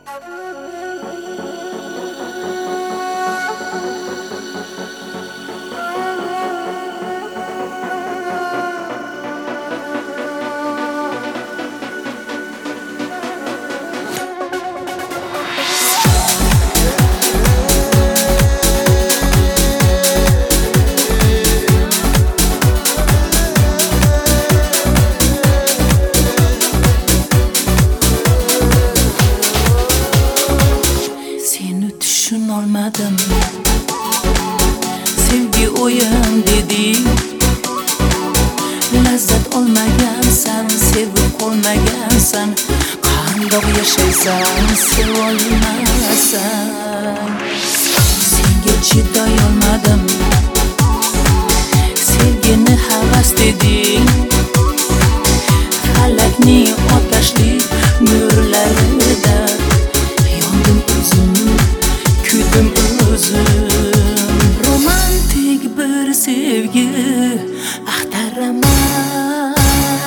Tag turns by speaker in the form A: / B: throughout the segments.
A: Tushunolmadim, sevgi o'yin deding, lazzat olmagansan, sevib qolmagansan, qandoq yashaysan, sevolmasan. Senga chidayolmadim, sevgini havas deding, falakning otashli nurlarida yondim o'zim, kuydim o'zim. Romantik bir sevgi axtaraman.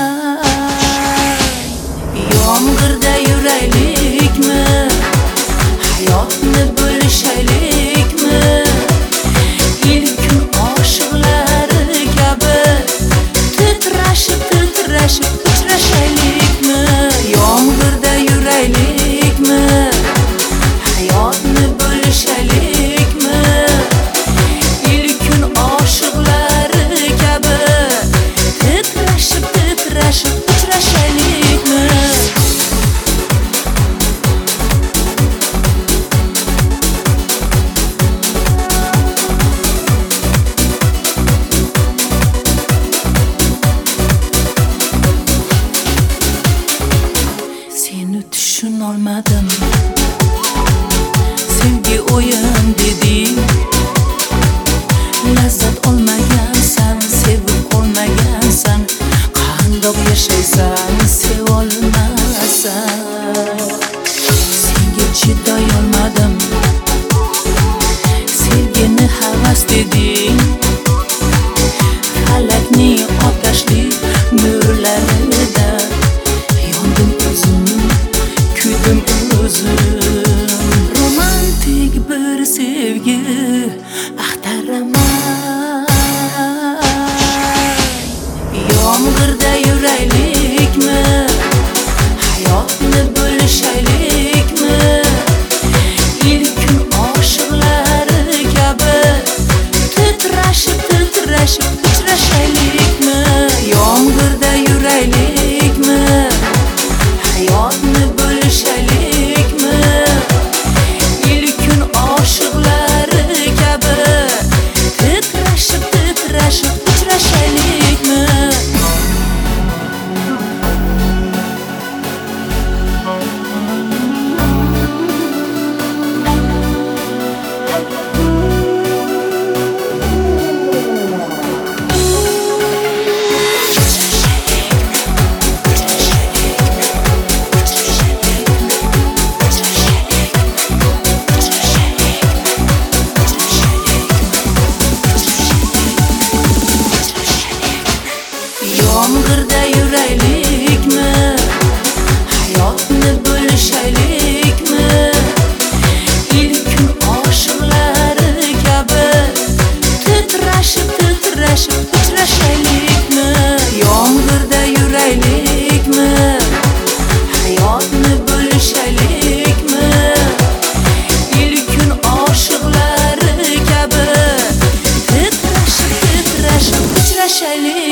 A: Yomg'irda yuraylikmi, hayotni bo'lishaylikmi, ilk kun oshiqlari kabi titrashib uchrashaylikmi. Yomg'irda yuraylikmi, hayotni bo'lishaylikmi, ilk kun oshiqlari kabi titrashib uchrashaylikmi. Seni tushunolmadim, sevgi o'yin deding, lazzat olmagansan, sevib qolmagansan, qandoq yashaysan, sevolmasan. Senga chidayolmadim, sevgini havas deding, falakning otashli nurlarida yondim o'zim, kuydim o'zim. Romantik bir sevgi axtaraman. Yomg'irda yuraylikmi, hayotni bo'lishaylikmi, ilk kun oshiqlari kabi titrashib uchrashaylikmi. Yomg'irda yuraylikmi, hayotni bo'lishaylikmi, ilk kun oshiqlari kabi titrashib uchrashaylikmi. Yomg'irda yuraylikmi, hayotni bo'lishaylikmi, ilk kun oshiqlari kabi titrashib uchrashaylikmi. Yomg'irda yuraylikmi, hayotni bo'lishaylikmi, ilk kun oshiqlari kabi titrashib uchrashaylikmi.